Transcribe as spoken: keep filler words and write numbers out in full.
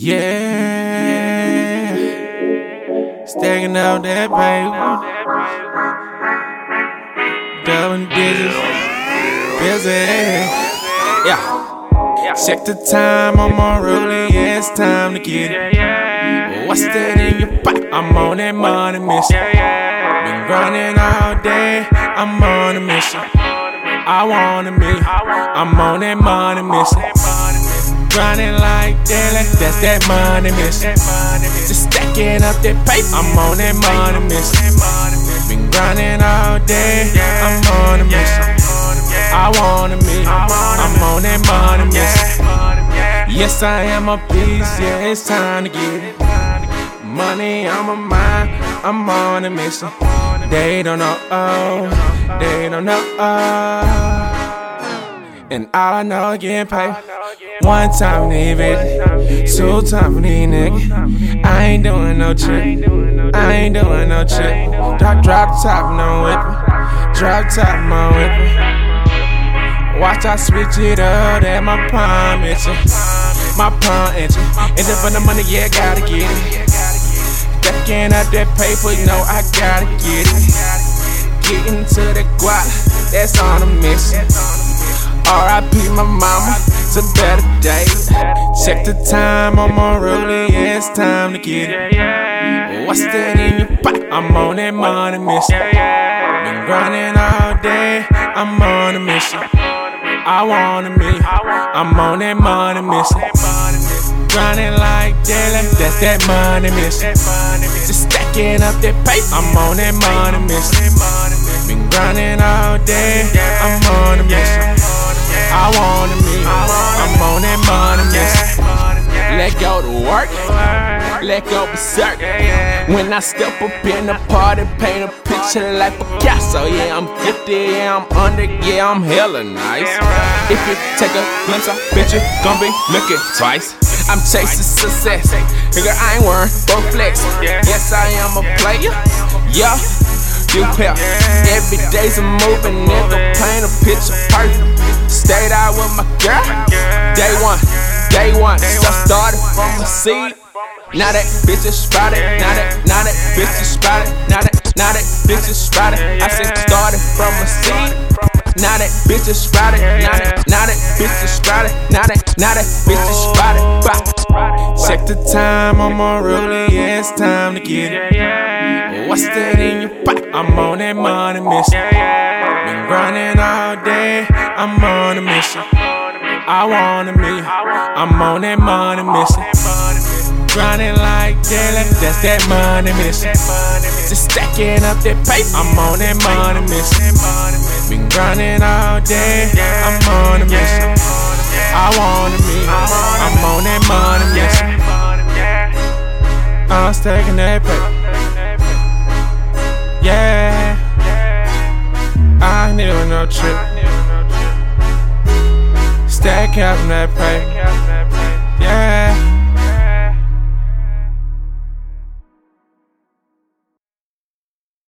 Yeah, stacking up that paper, double digits, busy. Yeah. Check the time, I'm on rolling, yeah, it's time to get it. What's that in your pocket? I'm on that money mission. Been running all day, I'm on a mission. I wanna be, I'm on that money mission. Grinding like that, like that's that money mission. Just stacking up that paper, I'm on that money mission. Been grinding all day, I'm on a mission. I wanna be, I'm on that money mission. Yes, I am a beast, yeah, it's time to get it. Money on my mind, I'm on a mission. They don't know, oh, they don't know, oh. And all I know is getting paid. One time need it, two time need nigga. I ain't doing no trick, I ain't doing no trick. Drop, drop top, no whippin', drop top, no whippin'. Watch I switch it up, that my palm itchin', my palm itchin'. Is it for the money? Yeah, gotta get it. Stacking up that paper, you know I gotta get it. Getting to the guap, that's on a mission. R I P my mama, it's a better day. Check the time, I'm on rolling, yeah, it's time to get it. What's that in your pocket? I'm on that money mission. Been grinding all day, I'm on a mission. I wanna be, I'm on that money mission. Grinding like that, like that's that money mission. Just stacking up that paper, I'm on that money mission. Been grinding all day, I'm on a mission. I wanna be, I'm on that money mission. Let go to work, let go berserk. When I step up in the party, paint a picture like Picasso. Yeah, I'm fifty, yeah, I'm under, yeah, I'm hella nice. If you take a glimpse, I bet you gon' be looking twice. I'm chasing success, nigga, I ain't worried, go flex. Yes, I am a player, yeah, you pep. Every day's a moving, nigga, paint a picture perfect. Stayed out with my girl, day one, day one. So started from a seed. Now that bitch is sprouted, now that, now that bitch is sprouted, now that, now that bitch is sprouted. I said started from a seed. Now that bitch is sprouted, now that, now that bitch is sprouted, now that, now that bitch is sprouted. Check the time, I'm on rolling, yeah, it's time to get it. What's that in your pocket? I'm on that money mission. Been grinding all day, I'm on a mission. I wanna be, I'm on that money mission. Grinding like that, like that's that money mission. Just stacking up that paper, I'm on that money mission. Been grinding all day, I'm on a mission. I wanna be, I'm on that money mission. I'm stacking that paper. Yeah, I ain't doing no trick. Stack up that paper.